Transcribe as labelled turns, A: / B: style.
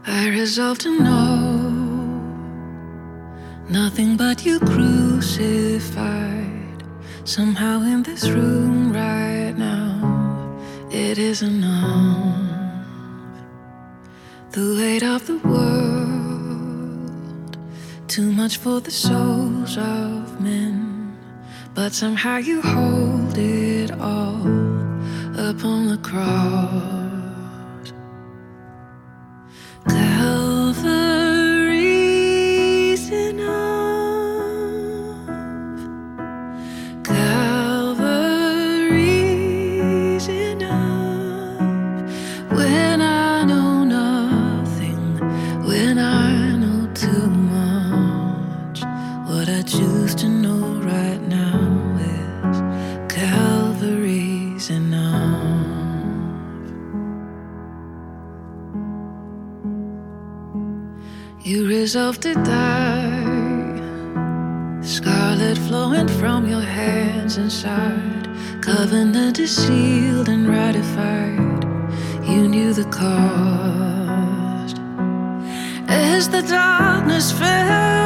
A: I resolved to know nothing but you crucified. Somehow in this room right now, it is enough. The weight of the world, too much for the souls of men. But somehow you hold it all upon the cross. Calvary's enough. Calvary's enough. When I know nothing, when I know too much, what I choose to know right now is Calvary's enough. You resolved to die, scarlet flowing from your hands inside. Covenant is sealed and ratified. You knew the cost. As the darkness fell,